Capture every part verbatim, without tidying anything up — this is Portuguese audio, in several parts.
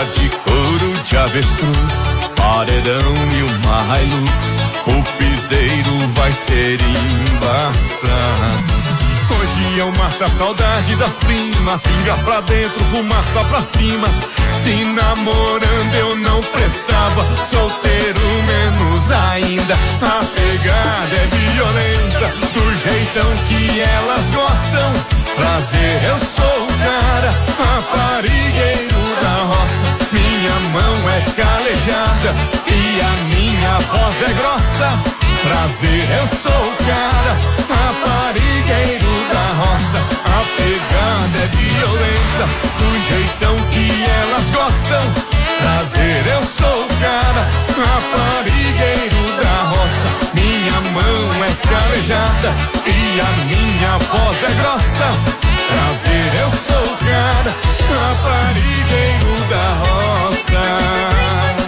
de couro de avestruz, paredão e uma Hilux, o piseiro vai ser embaçado. Hoje eu mato a saudade das primas, pinga pra dentro, fumaça pra cima. Se namorando eu não prestava, solteiro menos ainda. A pegada é violenta, do jeitão que elas gostam. Prazer, eu sou o cara, raparigueiro da roça. Minha mão é calejada e a minha voz é grossa. Prazer, eu sou o cara, raparigueiro da roça. A pegada é violenta, do jeitão que elas gostam. Prazer, eu sou o cara, raparigueiro da roça. Minha mão é calejada e a minha voz é grossa. Prazer, eu sou o cara, raparigueiro da roça.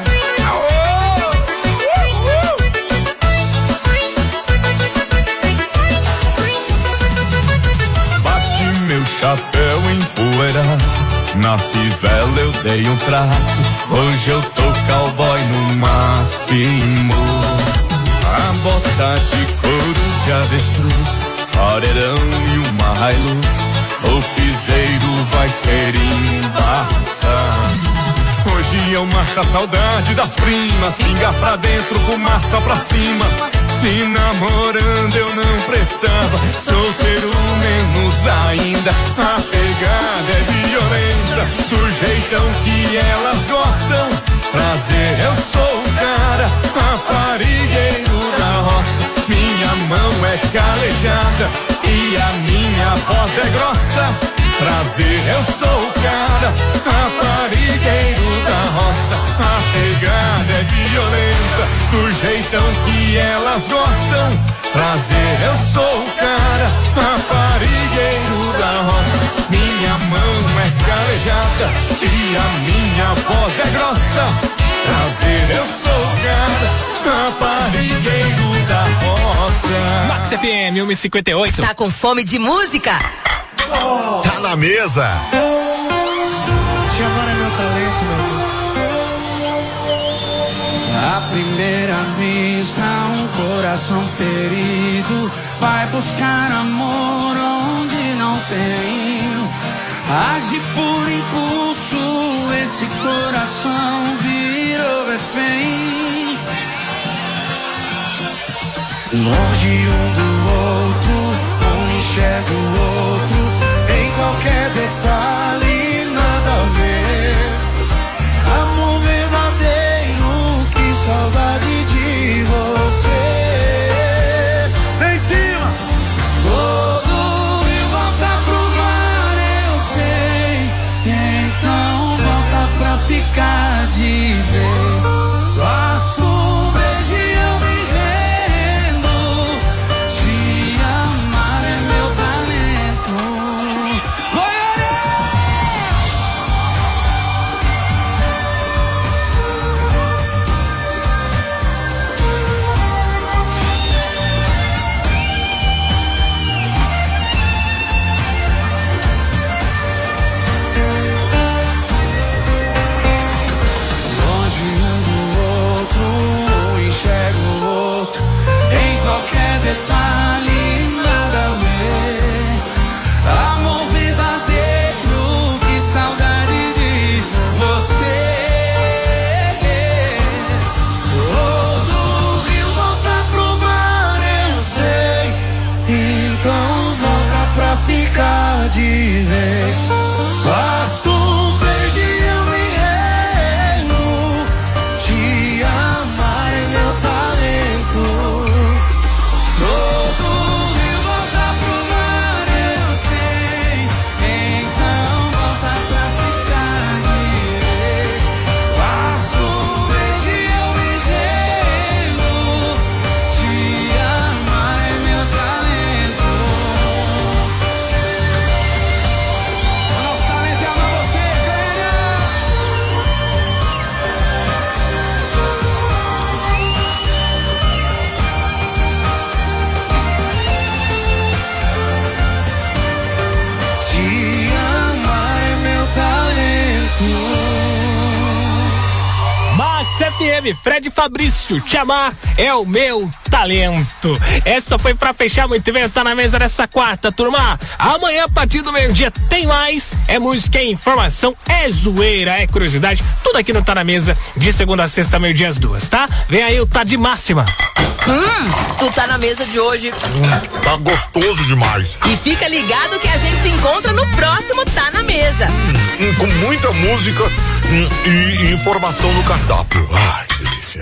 Chapéu empoeirado, na fivela eu dei um trato. Hoje eu tô cowboy no máximo. A bota de couro de avestruz, paredão e uma Hilux, o piseiro vai ser embaçado. Hoje eu mato a saudade das primas, pinga pra dentro, fumaça pra cima. Se namorando eu não prestava, solteiro menos ainda. A pegada é violenta, do jeitão que elas gostam. Prazer, eu sou o cara, raparigueiro da roça. Minha mão é calejada e a minha voz é grossa. Prazer, eu sou o cara, raparigueiro da roça. A pegada é violenta, do jeitão que elas gostam. Prazer, eu sou o cara, raparigueiro da roça. Minha mão é calejada e a minha voz é grossa. Prazer, eu sou o cara, raparigueiro da roça. Max F M um cinquenta e oito. Tá com fome de música? Oh. Tá na mesa. Te amar é meu talento, meu. À primeira vista, um coração ferido vai buscar amor onde não tem. Age por impulso, esse coração virou refém. Longe um do outro, um enxerga o outro. Em qualquer detalhe, nada a ver. Amor verdadeiro, que saudade de você. Lá em cima. Todo rio volta pro mar, eu sei. Então volta pra ficar de vez. Faço um beijo e eu me rendo. Te amar é meu talento. Vai olhar. Max F M, Fred Fabrício, te amar é o meu talento. Essa foi pra fechar muito bem, tá na mesa dessa quarta, turma. Amanhã, a partir do meio-dia, tem mais. É música, é informação, é zoeira, é curiosidade. Tudo aqui no Tá na Mesa, de segunda a sexta, meio-dia às duas, tá? Vem aí o Tá de Máxima. Hum, o Tá na Mesa de hoje Hum, tá gostoso demais. E fica ligado que a gente se encontra no próximo Tá na Mesa. Hum, com muita música hum, e, e informação no cardápio. Ai, que delícia.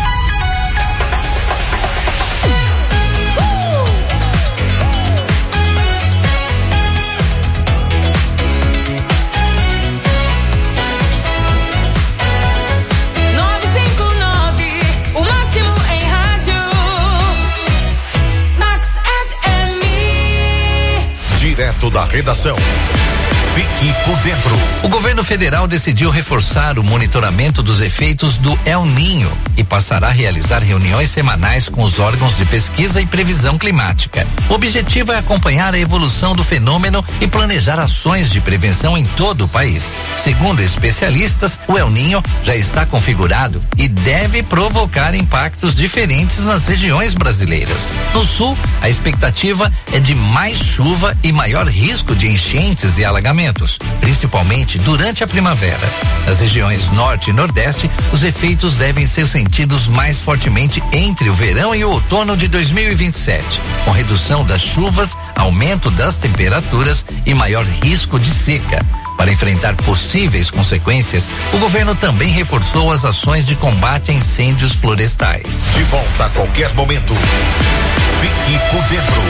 Direto da redação. Fique por dentro. O governo federal decidiu reforçar o monitoramento dos efeitos do El Niño e passará a realizar reuniões semanais com os órgãos de pesquisa e previsão climática. O objetivo é acompanhar a evolução do fenômeno e planejar ações de prevenção em todo o país. Segundo especialistas, o El Niño já está configurado e deve provocar impactos diferentes nas regiões brasileiras. No sul, a expectativa é de mais chuva e maior risco de enchentes e alagamentos, principalmente durante a primavera. Nas regiões norte e nordeste, os efeitos devem ser sentidos mais fortemente entre o verão e o outono de dois mil e vinte e sete, com redução das chuvas, aumento das temperaturas e maior risco de seca. Para enfrentar possíveis consequências, o governo também reforçou as ações de combate a incêndios florestais. De volta a qualquer momento. Fique por dentro.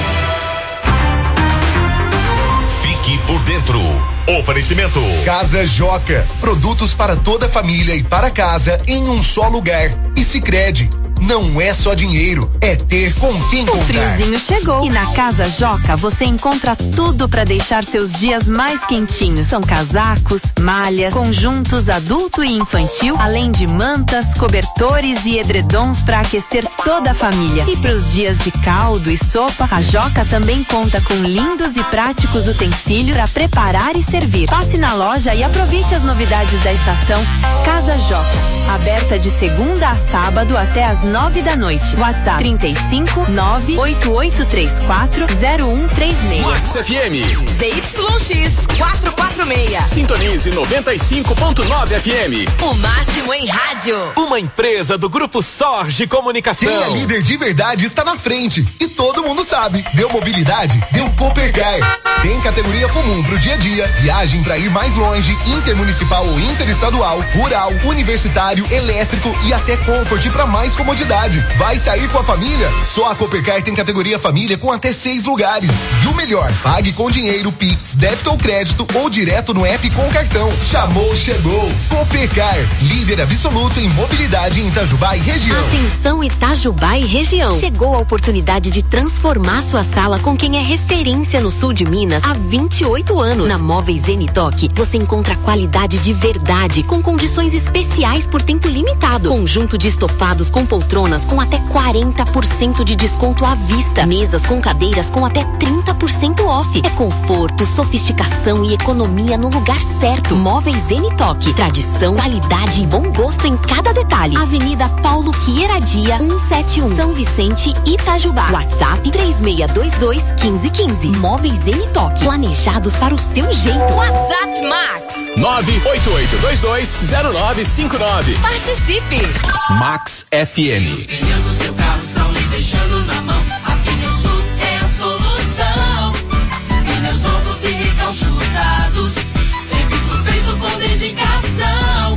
Fique por dentro. Oferecimento. Casa Joca. Produtos para toda a família e para casa em um só lugar. E Sicredi. Não é só dinheiro, é ter com quem contar. O friozinho chegou e na Casa Joca você encontra tudo para deixar seus dias mais quentinhos. São casacos, malhas, conjuntos adulto e infantil, além de mantas, cobertores e edredons para aquecer toda a família. E para os dias de caldo e sopa, a Joca também conta com lindos e práticos utensílios para preparar e servir. Passe na loja e aproveite as novidades da estação. Casa Joca, aberta de segunda a sábado até as nove da noite. WhatsApp trinta e cinco, nove oito oito três quatro, zero um três seis. Max F M. Z Y X quatrocentos e quarenta e seis. Sintonize noventa e cinco ponto nove F M. O máximo em rádio. Uma empresa do Grupo Sorge Comunicação. Quem é líder de verdade está na frente. E todo mundo sabe. Deu mobilidade? Deu Coopercar. Tem categoria comum pro dia a dia, viagem para ir mais longe, intermunicipal ou interestadual, rural, universitário, elétrico e até Comfort para mais comodidade. Vai sair com a família? Só a Coopercar tem categoria família com até seis lugares. E o melhor, pague com dinheiro, Pix, débito ou crédito ou direto no app com cartão. Chamou, chegou. Coopercar, líder absoluto em mobilidade em Itajubá e região. Atenção Itajubá e região. Chegou a oportunidade de transformar sua sala com quem é referência no sul de Minas há vinte e oito anos. Na Móveis Zenitoque, você encontra qualidade de verdade com condições especiais por tempo limitado. Conjunto de estofados com poltronas com até quarenta por cento de desconto à vista. Mesas com cadeiras com até trinta por cento off. É conforto, sofisticação e economia no lugar certo. Móveis Zenitoque. Tradição, qualidade e bom gosto em cada detalhe. Avenida Paulo Quieradia, cento e setenta e um, São Vicente, Itajubá. WhatsApp três seis dois dois, um cinco um cinco. Móveis Zenitoque. Planejados para o seu jeito. WhatsApp Max nove oito oito dois dois zero nove cinco nove. Participe. Max F M. Os pneus do seu carro estão lhe deixando na mão. A Pneusul é a solução. Pneus novos e recalchutados. Serviço feito com dedicação.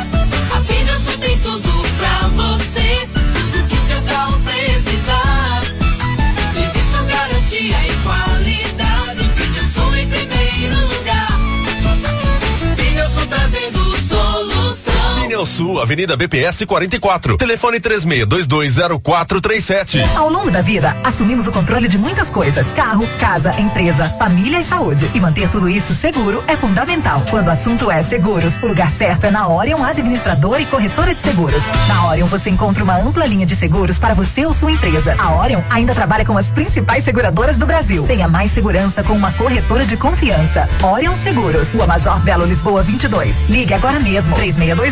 A Pneusul tem tudo pra você. Tudo que seu carro precisar. Serviço, garantia e qualidade. Pneusul em primeiro lugar. Pneusul trazendo solução. Pneusul, Avenida B P S quarenta e quatro. Telefone três seis dois dois zero quatro três sete. Ao longo da vida, assumimos o controle de muitas coisas: carro, casa, empresa, família e saúde. E manter tudo isso seguro é fundamental. Quando o assunto é seguros, o lugar certo é na Orion Administradora e Corretora de Seguros. Na Orion você encontra uma ampla linha de seguros para você ou sua empresa. A Orion ainda trabalha com as principais seguradoras do Brasil. Tenha mais segurança com uma corretora de confiança. Orion Seguros, Rua Major Belo Lisboa vinte e dois. Ligue agora mesmo, três seis dois dois, dois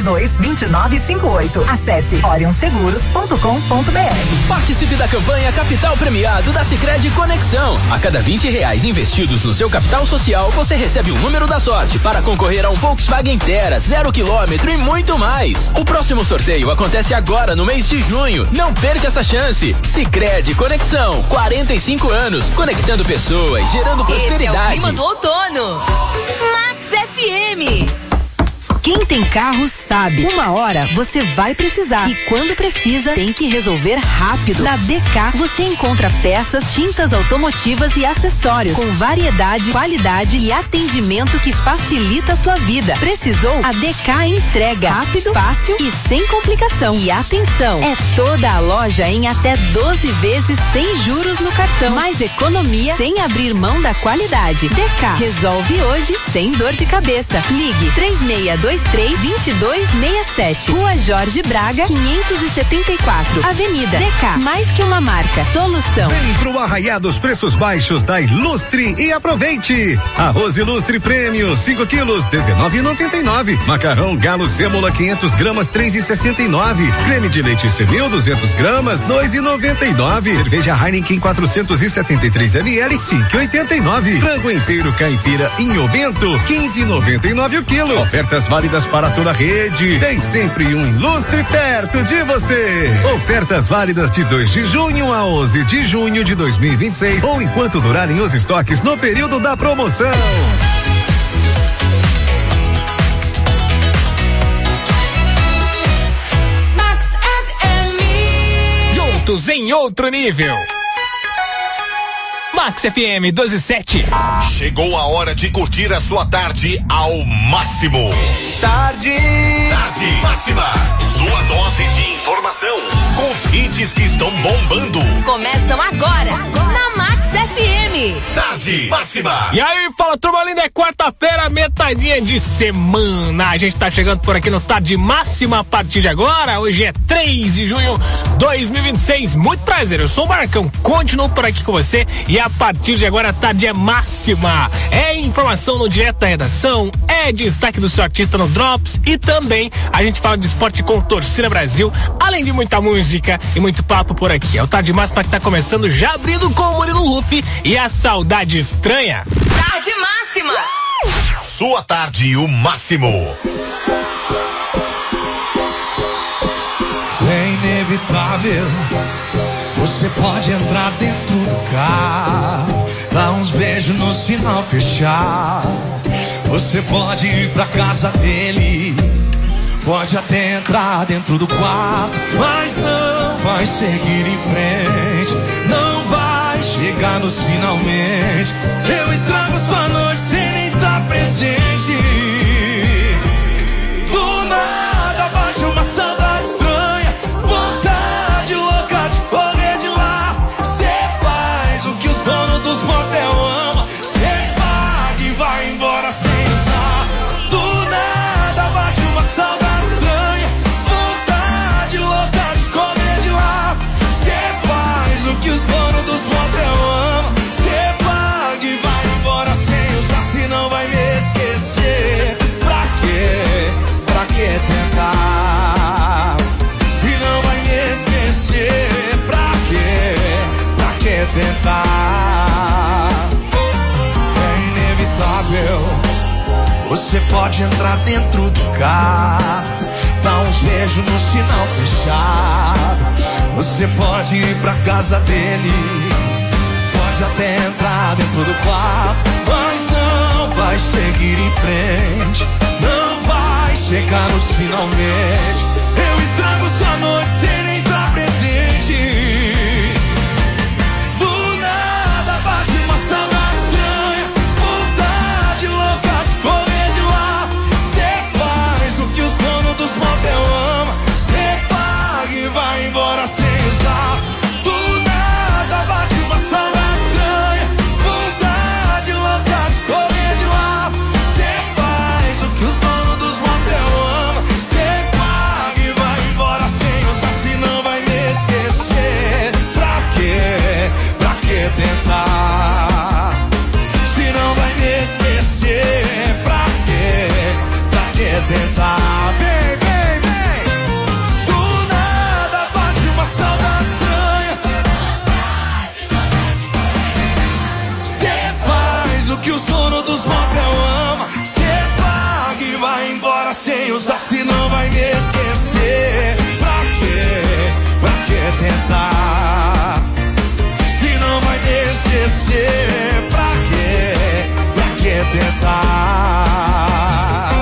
dois nove cinco oito. Acesse orion seguros ponto com ponto br. Participe da campanha Capital Premiado da Sicredi Conexão. A cada vinte reais investidos no seu capital social, você recebe um número da sorte para concorrer a um Volkswagen Tera, zero quilômetro e muito mais. O próximo sorteio acontece agora no mês de junho. Não perca essa chance. Sicredi Conexão, quarenta e cinco anos, conectando pessoas, gerando prosperidade. Esse é o clima do outono. Max F M. Quem tem carro sabe, uma hora você vai precisar e quando precisa tem que resolver rápido. Na D K você encontra peças, tintas automotivas e acessórios com variedade, qualidade e atendimento que facilita a sua vida. Precisou? A D K entrega rápido, fácil e sem complicação. E atenção, é toda a loja em até doze vezes sem juros no cartão. Mais economia sem abrir mão da qualidade. D K resolve hoje sem dor de cabeça. Ligue três seis dois três, dois dois seis sete. Rua Jorge Braga, quinhentos e setenta e quatro. Avenida D K. Mais que uma marca. Solução. Vem pro arraiar dos preços baixos da Ilustre e aproveite. Arroz Ilustre Prêmio, cinco quilos, dezenove e noventa e nove. Macarrão Galo Sêmola, quinhentas gramas, três e sessenta e nove. Creme de leite Semil, duzentas gramas, dois e noventa e nove. Cerveja Heineken, quatrocentos e setenta e três mililitros, cinco e oitenta e nove. Frango inteiro caipira Inho Bento, quinze e noventa e nove o quilo. Ofertas válidas para toda a rede. Tem sempre um Ilustre perto de você. Ofertas válidas de dois de junho a onze de junho de dois mil e vinte e seis ou enquanto durarem os estoques no período da promoção. Max F M. Juntos em outro nível. Max F M doze e sete. Chegou a hora de curtir a sua tarde ao máximo. Tarde. Tarde máxima. Sua dose de informação com os hits que estão bombando. Começam agora na Max F M. Tarde máxima. E aí, fala turma linda, é quarta-feira, metadinha de semana. A gente tá chegando por aqui no Tarde Máxima a partir de agora. Hoje é três de junho de dois mil e vinte e seis. Muito prazer, eu sou o Marcão. Continuo por aqui com você e a partir de agora a Tarde é Máxima. É informação no Direto da Redação, é destaque do seu artista no Drops e também a gente fala de esporte com Torcida Brasil, além de muita música e muito papo por aqui. É o Tarde Máxima que tá começando, já abrindo com o Murilo Ruff e a Saudade Estranha. Tarde Máxima. Sua tarde o máximo. É inevitável. Você pode entrar dentro do carro, dar uns beijos no sinal fechado. Você pode ir pra casa dele, pode até entrar dentro do quarto, mas não vai seguir em frente, não vai chegar nos finalmente. Eu estrago sua noite sem nem estar presente. Do nada bate uma saudade estranha, vontade louca de correr de lá. Cê faz o que os donos dos motel amam, cê paga e vai embora sem usar. Do nada bate uma saudade estranha, vontade louca de correr de lá. Cê faz o que os donos dos motel amam, cê paga e vai embora sem usar. Se não vai me esquecer, pra quê? Pra que tentar? Se não vai me esquecer, pra quê? Pra que tentar? É inevitável. Você pode entrar dentro do carro, dar uns beijos no sinal fechado. Você pode ir pra casa dele, pode até entrar dentro do quarto, mas não vai seguir em frente, não vai chegar nos finalmente. Eu estrago sua noite sem nem estar presente. Do nada bate uma saudade estranha, vontade louca de correr de lá. Cê faz o que os donos dos motel amam, cê paga e vai embora sem usar. Do nada bate uma saudade estranha, vontade louca de correr de lá. Cê faz o que os donos dos motel amam, cê paga e vai embora sem usar. Se Se não vai me esquecer, pra quê? Pra que tentar? Se não vai me esquecer, pra quê? Pra que tentar?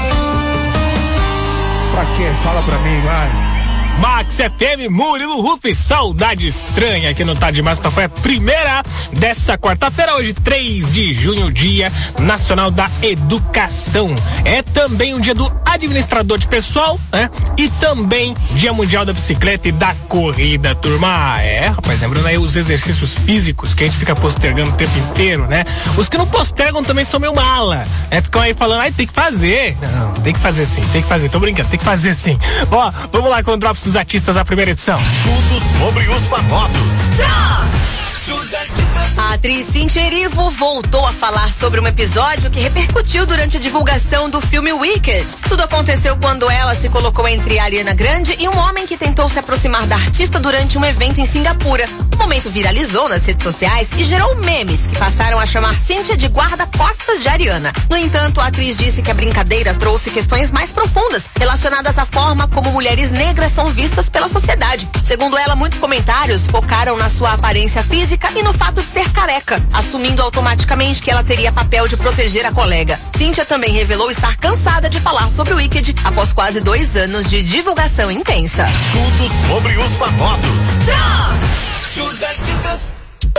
Pra quê? Fala pra mim, vai. Max F M, Murilo Ruff, saudade estranha que não tá demais, foi a primeira dessa quarta-feira, hoje três de junho, Dia Nacional da Educação. É também um dia do administrador de pessoal, né? E também Dia Mundial da Bicicleta e da Corrida, turma. É, rapaz, lembrando aí os exercícios físicos que a gente fica postergando o tempo inteiro, né? Os que não postergam também são meio mala, é, ficam aí falando, ai, tem que fazer. Não, tem que fazer sim, tem que fazer, tô brincando, tem que fazer sim. Ó, vamos lá com o Drops dos Artistas da primeira edição. Tudo sobre os famosos. A atriz Cynthia Erivo voltou a falar sobre um episódio que repercutiu durante a divulgação do filme Wicked. Tudo aconteceu quando ela se colocou entre a Ariana Grande e um homem que tentou se aproximar da artista durante um evento em Singapura. O momento viralizou nas redes sociais e gerou memes que passaram a chamar Cynthia de guarda-costas de Ariana. No entanto, a atriz disse que a brincadeira trouxe questões mais profundas relacionadas à forma como mulheres negras são vistas pela sociedade. Segundo ela, muitos comentários focaram na sua aparência física e no fato de ser careca, assumindo automaticamente que ela teria papel de proteger a colega. Cynthia também revelou estar cansada de falar sobre o Wicked após quase dois anos de divulgação intensa. Tudo sobre os famosos. Dos artistas.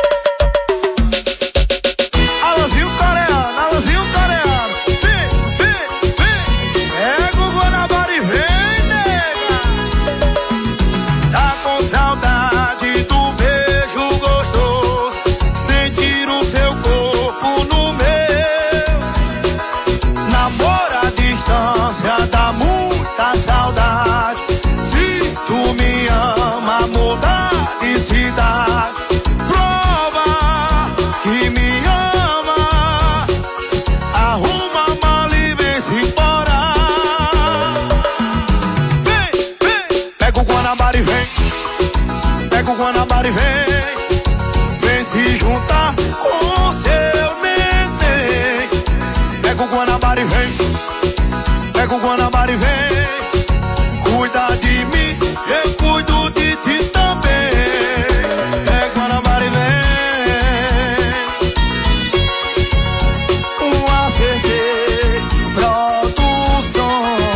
Alôzinho coreano, alôzinho coreano. Vem, vem, vem. Pega o Guanabara e vem, nega. Tá com saudade do beijo gostoso, sentir o seu corpo no meu. Namoro à distância dá muita saudade. Se tu me ama, mudar de cidade. Prova que me ama. Arruma a mala e vem se embora. Vem, vem. Pega o Guanabara e vem. Pega o Guanabara e vem. Vem se juntar com seu neném. Pega o Guanabara e vem. Pega o Guanabara e vem. Cuida de mim, eu cuido de ti também. Pega o Guanabara e vem. Um A C D Produções.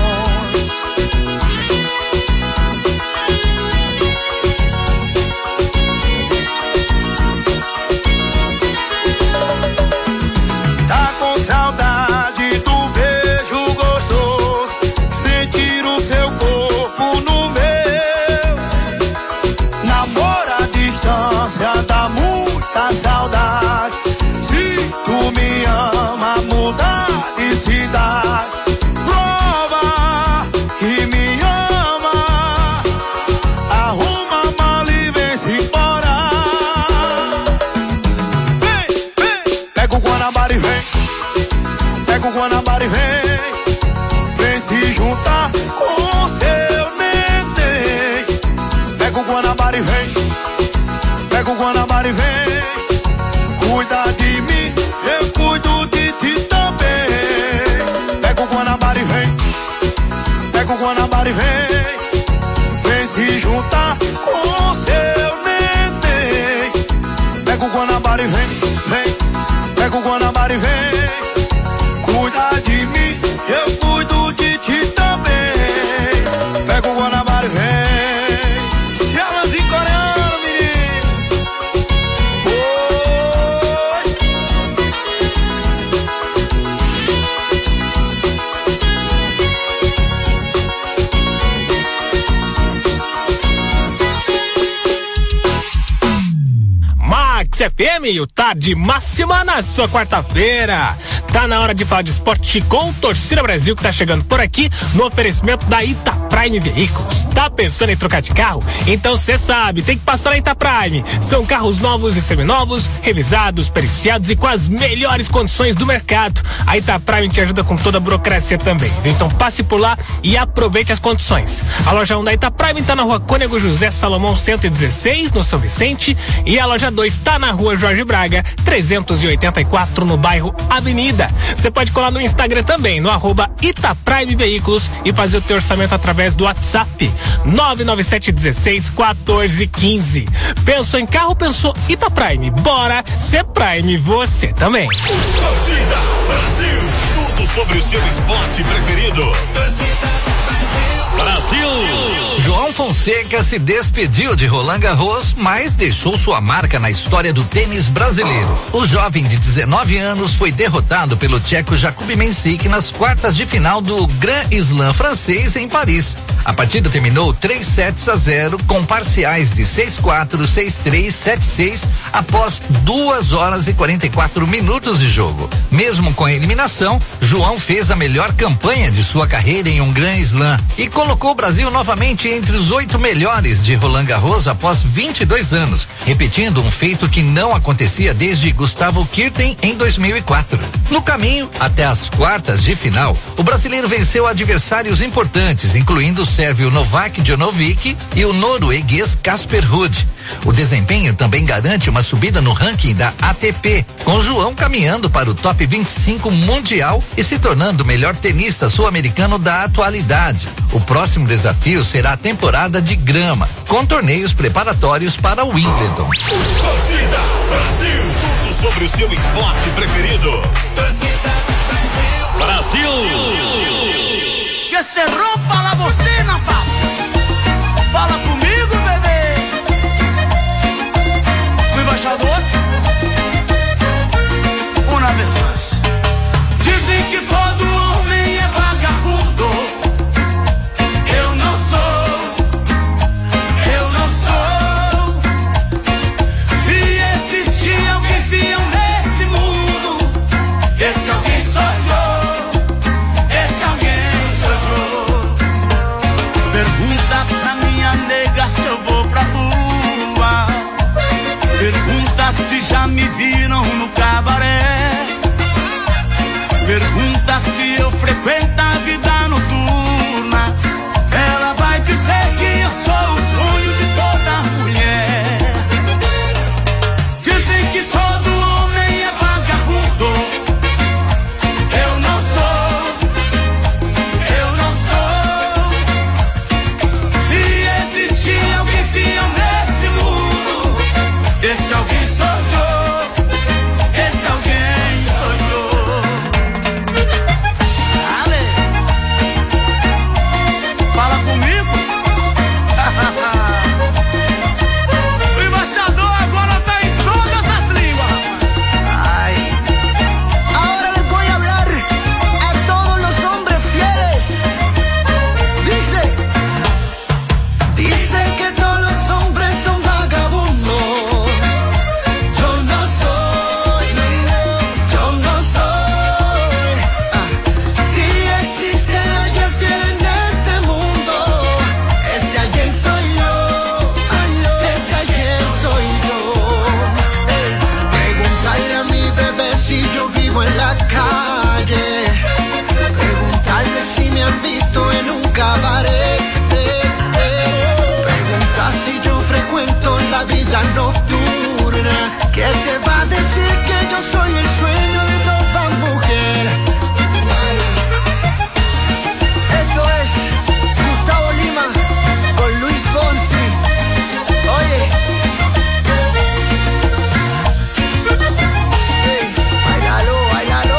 Tá com saudade do beijo gostoso, sentir o seu corpo no meu. Namoro à distância dá muita saudade. Se tu me ama, mudar de cidade. Prova que me ama. Arruma a mala e vem se embora. Vem, vem. Pega o Guanabara e vem. Pega o Guanabara e vem. Vem se juntar com seu neném. Pega o Guanabara e vem. Pega o Guanabara e vem. Cuida de mim, eu cuido de ti também. Pega o Guanabara e vem. Pega o Guanabara e vem. Vem se juntar com seu neném. Pega o Guanabara e vem, vem. Pega o Guanabara e vem. Cuida de mim, eu cuido de ti também. Pega o Guanabara e vem. Se elas em coreano, menino. Oi. Max F M, o Tarde Máxima na sua quarta-feira. Tá na hora de falar de esporte com Torcida Brasil, que tá chegando por aqui no oferecimento da Ita Prime. Prime Veículos. Tá pensando em trocar de carro? Então cê sabe, tem que passar na Itaprime. São carros novos e seminovos, revisados, periciados e com as melhores condições do mercado. A Itaprime te ajuda com toda a burocracia também. Então passe por lá e aproveite as condições. A loja um da Itaprime tá na rua Cônego José Salomão cento e dezesseis, no São Vicente, e a loja dois tá na rua Jorge Braga trezentos e oitenta e quatro, no bairro Avenida. Você pode colar no Instagram também, no arroba Itaprime Veículos, e fazer o teu orçamento através do WhatsApp nove nove sete um seis um quatro um cinco. Pensou em carro, pensou Itaprime. Bora ser Prime você também. Torcida Brasil, tudo sobre o seu esporte preferido. Brasil! João Fonseca se despediu de Roland Garros, mas deixou sua marca na história do tênis brasileiro. O jovem de dezenove anos foi derrotado pelo tcheco Jakub Mensik nas quartas de final do Grand Slam francês em Paris. A partida terminou três sets a zero com parciais de seis quatro, seis três, sete seis após duas horas e quarenta e quatro minutos de jogo. Mesmo com a eliminação, João fez a melhor campanha de sua carreira em um Grand Slam e colocou o Brasil novamente entre os oito melhores de Roland Garros após vinte e dois anos, repetindo um feito que não acontecia desde Gustavo Kuerten em dois mil e quatro. No caminho até as quartas de final, o brasileiro venceu adversários importantes, incluindo o sérvio Novak Djokovic e o norueguês Casper Ruud. O desempenho também garante uma subida no ranking da A T P, com João caminhando para o top vinte e cinco mundial e se tornando o melhor tenista sul-americano da atualidade. O próximo desafio será a temporada de grama, com torneios preparatórios para o Wimbledon. Torcida Brasil, tudo sobre o seu esporte preferido. Torcida Brasil! Brasil! Que se rompa la bocina, pa. Fala comigo, bebê. O embaixador. Uma vez mais. Dizem que todo homem é vagabundo. Eu não sou. Eu não sou. Se existir alguém fiel nesse mundo, esse alguém sou eu. Esse alguém sou eu. Pergunta pra minha nega se eu vou pra rua. Pergunta se já me viram no cabaré. Pergunta se eu frequento a vida noturna. Ela vai dizer que eu sou o sonho de toda mulher. Dizem que todo homem é vagabundo. Eu não sou. Eu não sou. Se existir alguém fiel nesse mundo, esse alguém sou eu. Esse alguém sou eu. Ale, fala comigo. O embaixador agora tá em todas as línguas. Ay. Ahora les voy a hablar a todos los hombres fieles. Dice, dicen que todos los hombres son vagabundos. Yo no soy, yo no soy. Ah, si existe alguien fiel en este mundo, ese alguien soy yo. Ese alguien soy yo. Eh, Preguntarle a mi bebé si yo vivo en la calle. Preguntarle si me han visto en un cabaret. Eh, eh. Pregunta si yo frecuento la vida nocturna. ¿Qué te va a decir que yo soy el sueño de toda mujer? Esto es Gustavo Lima con Luis Fonsi. Oye, hey, bailalo, bailalo.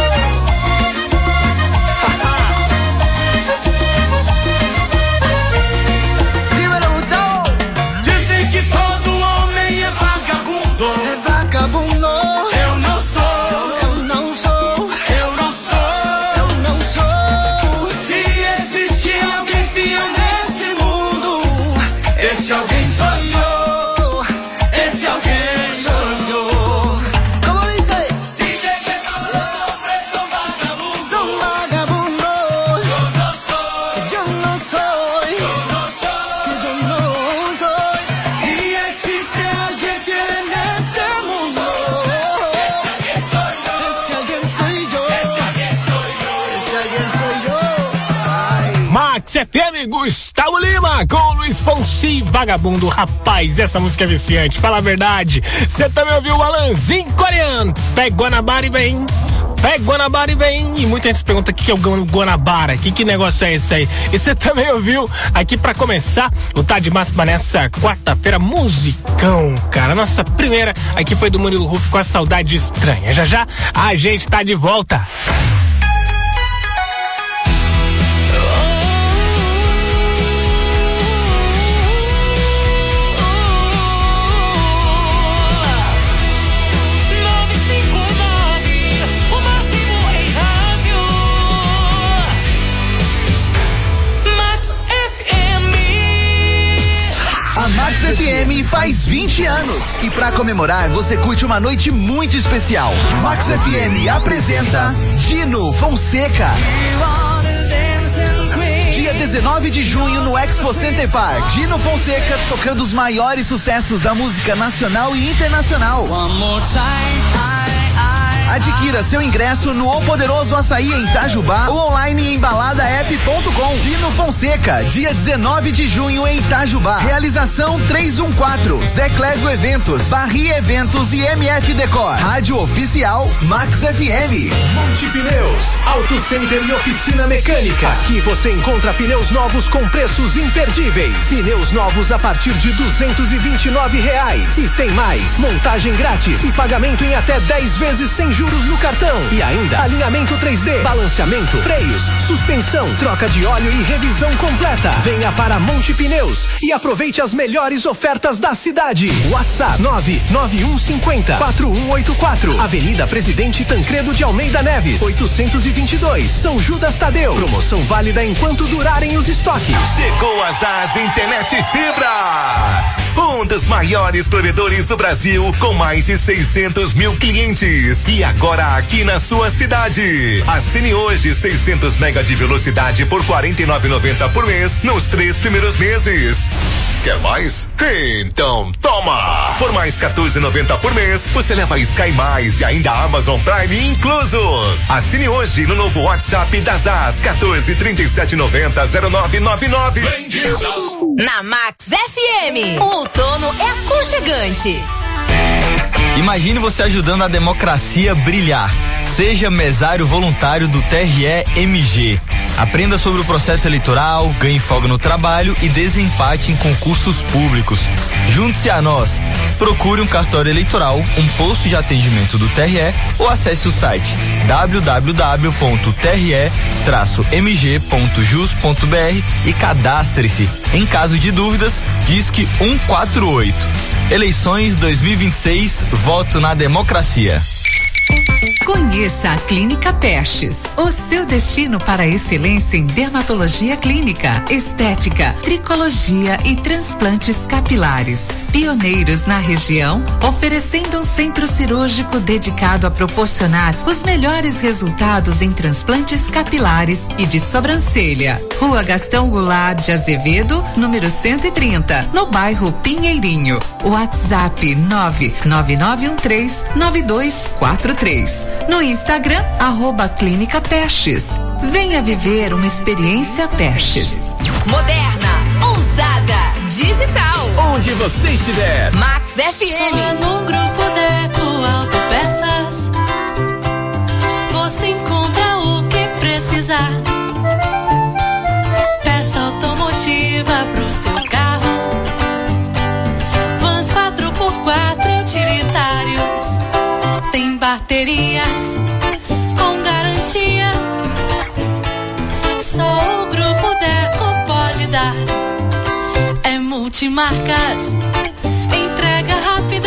Dímelo, Gustavo. Dizem que todo homem é vagabundo. É vagabundo. Eu não sou. Eu Gustavo Lima com Luiz Fonsi, Vagabundo. Rapaz, essa música é viciante, fala a verdade. Você também ouviu o Alanzinho coreano, Pega Guanabara e vem. Pega Guanabara e vem. E muita gente se pergunta o que, que é o Guanabara, que que negócio é esse aí? E você também ouviu aqui pra começar o Tá de Máxima nessa quarta-feira, musicão, cara. Nossa primeira aqui foi do Murilo Ruf com A Saudade Estranha. Já já a gente tá de volta. A Max F M faz vinte anos e pra comemorar você curte uma noite muito especial. Max F M apresenta Dino Fonseca. Dia dezenove de junho no Expo Center Park. Dino Fonseca tocando os maiores sucessos da música nacional e internacional. Adquira seu ingresso no O Poderoso Açaí em Itajubá ou online em balada app ponto com. Dino Fonseca, dia dezenove de junho em Itajubá. Realização trezentos e quatorze, Zé Clésio Eventos, Barri Eventos e M F Decor. Rádio Oficial Max F M. Monte Pneus, Auto Center e Oficina Mecânica. Aqui você encontra pneus novos com preços imperdíveis. Pneus novos a partir de duzentos e vinte e nove reais. E tem mais, montagem grátis e pagamento em até dez vezes sem juros no cartão. E ainda alinhamento três D, balanceamento, freios, suspensão, troca de óleo e revisão completa. Venha para Monte Pneus e aproveite as melhores ofertas da cidade. WhatsApp nove nove um cinco zero quatro um oito quatro. Avenida Presidente Tancredo de Almeida Neves, oitocentos e vinte e dois, São Judas Tadeu. Promoção válida enquanto durarem os estoques. Chegou a Zaz Internet Fibra. Um dos maiores provedores do Brasil, com mais de seiscentos mil clientes. E agora aqui na sua cidade. Assine hoje seiscentos mega de velocidade por quarenta e nove reais e noventa centavos por mês nos três primeiros meses. Quer mais? Então toma! Por mais quatorze reais e noventa centavos por mês, você leva Sky Mais e ainda Amazon Prime incluso. Assine hoje no novo WhatsApp da Zaz, quatorze, trinta e sete, noventa, zero nove nove nove. Na Max F M, o outono é aconchegante. Imagine você ajudando a democracia a brilhar. Seja mesário voluntário do T R E M G. Aprenda sobre o processo eleitoral, ganhe folga no trabalho e desempate em concursos públicos. Junte-se a nós. Procure um cartório eleitoral, um posto de atendimento do T R E ou acesse o site w w w ponto t r e traço m g ponto jus ponto b r e cadastre-se. Em caso de dúvidas, disque um quatro oito. Eleições dois mil e vinte e seis, voto na democracia. Conheça a Clínica Pestes, o seu destino para a excelência em dermatologia clínica, estética, tricologia e transplantes capilares. Pioneiros na região, oferecendo um centro cirúrgico dedicado a proporcionar os melhores resultados em transplantes capilares e de sobrancelha. Rua Gastão Goulart de Azevedo, número cento e trinta, no bairro Pinheirinho. WhatsApp nove nove nove um três nove dois quatro três. No Instagram, arroba Clínica Pestes. Venha viver uma experiência Pestes. Moderna, ousada, digital. Onde você estiver. Max F M. Só no Grupo Deco Autopeças você encontra o que precisar. Peça automotiva pro seu carro. Vans quatro por quatro utilitários. Tem baterias com garantia. Só o Grupo Deco pode dar. É multimarcas, entrega rápida,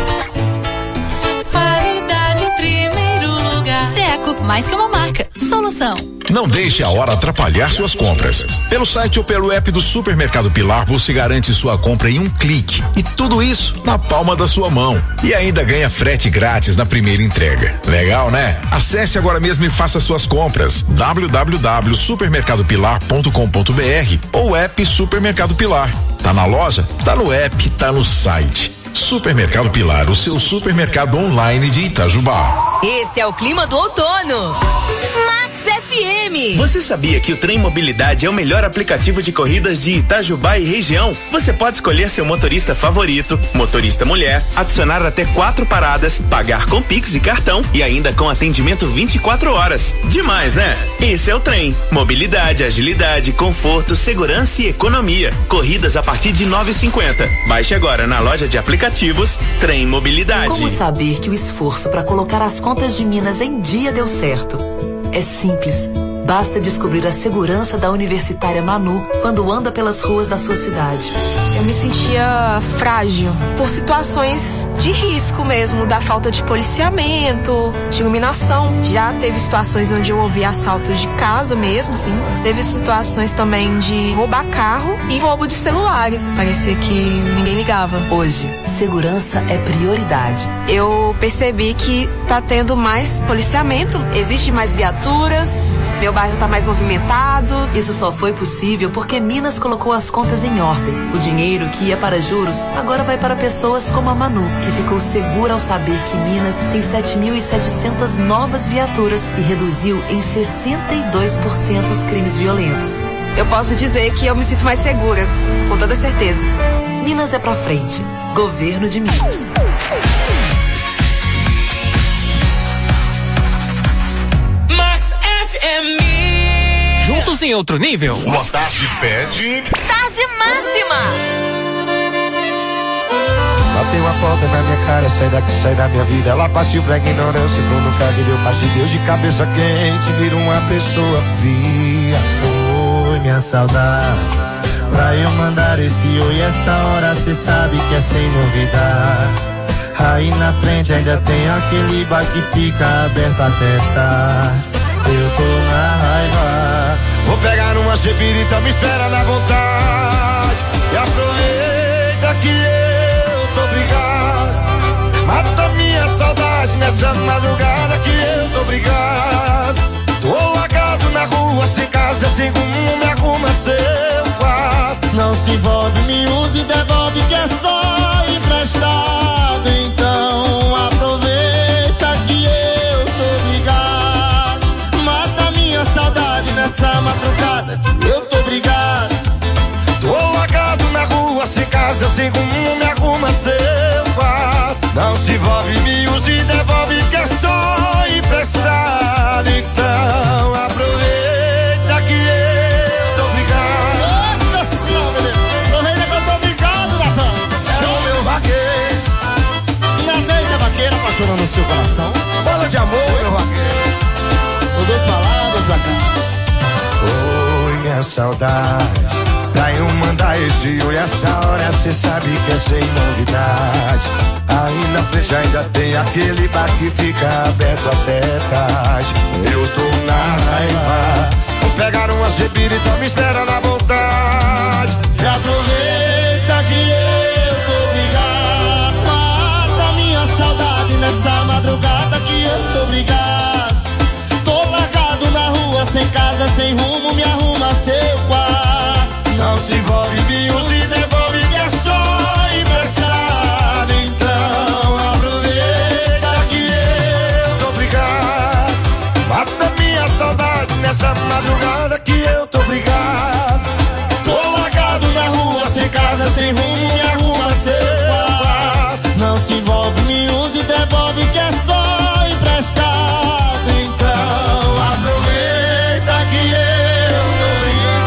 qualidade em primeiro lugar. Deco, mais que uma marca, solução. Não deixe a hora atrapalhar suas compras. Pelo site ou pelo app do Supermercado Pilar, você garante sua compra em um clique. E tudo isso na palma da sua mão. E ainda ganha frete grátis na primeira entrega. Legal, né? Acesse agora mesmo e faça suas compras. w w w ponto supermercado pilar ponto com ponto b r ou app Supermercado Pilar. Tá na loja? Tá no app, tá no site. Supermercado Pilar, o seu supermercado online de Itajubá. Esse é o clima do outono. Max F M. Você sabia que o Trem Mobilidade é o melhor aplicativo de corridas de Itajubá e região? Você pode escolher seu motorista favorito, motorista mulher, adicionar até quatro paradas, pagar com Pix e cartão e ainda com atendimento vinte e quatro horas. Demais, né? Esse é o Trem. Mobilidade, agilidade, conforto, segurança e economia. Corridas a partir de nove e cinquenta. Baixe agora na loja de aplicativos Trem Mobilidade. Como saber que o esforço para colocar as contas de Minas em dia deu certo? É simples. Basta descobrir a segurança da Universitária Manu quando anda pelas ruas da sua cidade. Eu me sentia frágil por situações de risco mesmo, da falta de policiamento, de iluminação. Já teve situações onde eu ouvi assaltos de casa mesmo, sim. Teve situações também de roubar carro e roubo de celulares. Parecia que ninguém ligava. Hoje, segurança é prioridade. Eu percebi que tá tendo mais policiamento, existe mais viaturas, meu bairro tá mais movimentado. Isso só foi possível porque Minas colocou as contas em ordem. O dinheiro que ia para juros agora vai para pessoas como a Manu, que ficou segura ao saber que Minas tem sete mil e setecentas novas viaturas e reduziu em sessenta e dois por cento os crimes violentos. Eu posso dizer que eu me sinto mais segura, com toda certeza. Minas é pra frente. Governo de Minas. Juntos em outro nível. Boa tarde, pede. Tarde máxima. Bateu uma porta na minha cara, sai daqui, sai da minha vida. Ela partiu pra ignorância, entrou no carro e deu passe. Deus de cabeça quente, vira uma pessoa fria. Oi, minha saudade, pra eu mandar esse oi, essa hora cê sabe que é sem novidade. Aí na frente ainda tem aquele bar que fica aberto até tarde. Eu tô na raiva, vou pegar uma cepirita, me espera na vontade. E aproveita que eu tô brigado, mata minha saudade nessa madrugada que eu tô brigado. Tô largado na rua, sem casa, sem rumo, me arruma seu quarto. Não se envolve, me use e devolve que é só emprestado. Então aproveita que eu tô brigado, mata minha saudade nessa madrugada que eu tô brigado. Tô largado na rua, sem casa, sem rumo, me arruma seu quarto. Não se envolve, me use e devolve que é só emprestado. Então aproveita que eu tô brigado. Nossa senhora, aproveita que eu tô brigado, Natan. Chama meu vaqueiro. Natan é vaqueira apaixonando o seu coração. Bola de amor, meu vaqueiro. Tô duas palavras pra cá. Oi, minha saudade, pra eu mandar esse oi, essa hora cê sabe que é sem novidade. Aí na frente ainda tem aquele bar que fica aberto até tarde. Eu tô na raiva, vou pegar uma cepirita, me espera na vontade. E aproveita que eu tô brigado, mata minha saudade nessa madrugada que eu tô brigado. Tô largado na rua, sem casa, sem rumo, me arruma seu quarto. Não se envolve, me use e devolve que é só emprestado. Então aproveita que eu tô brigado, mata minha saudade nessa madrugada que eu tô brigado. Tô largado na rua, sem casa, sem rumo, me arruma seu quarto. Não se envolve, me use e devolve que é só emprestado. Então aproveita que eu tô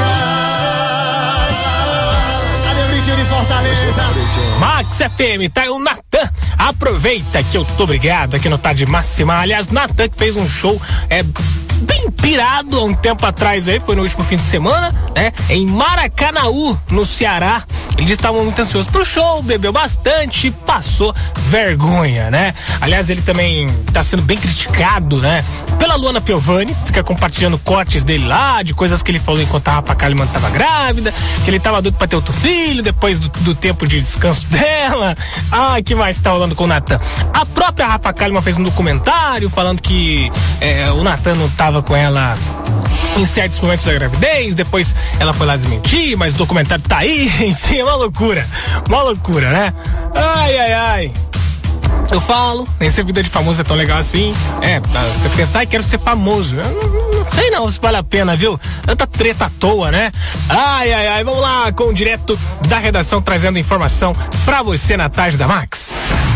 brigado. Cadê o Britinho de Fortaleza? Max F M, tá aí o Natan. Aproveita que eu tô brigado aqui no Tarde Máxima. Aliás, Natan que fez um show é bem pirado há um tempo atrás aí, foi no último fim de semana, né? Em Maracanaú, no Ceará. Eles estavam muito ansiosos pro show, bebeu bastante, passou vergonha, né? Aliás, ele também tá sendo bem criticado, né? Pela Luana Piovani, fica compartilhando cortes dele lá, de coisas que ele falou enquanto a Rafa Kalimann tava grávida, que ele tava doido pra ter outro filho, depois do, do tempo de descanso dela. Ah, que mais tá rolando com o Natan? A própria Rafa Kalimann fez um documentário falando que é, o Natan não tava com ela em certos momentos da gravidez, depois ela foi lá desmentir, mas o documentário tá aí, enfim, é uma loucura, uma loucura, né? Ai, ai, ai. Eu falo, nem ser vida de famoso é tão legal assim. É, você pensar que quero ser famoso. Eu não, não, Sei não se vale a pena, viu? Tanta treta à toa, né? Ai, ai, ai, vamos lá com o direto da redação trazendo informação pra você na tarde da Max.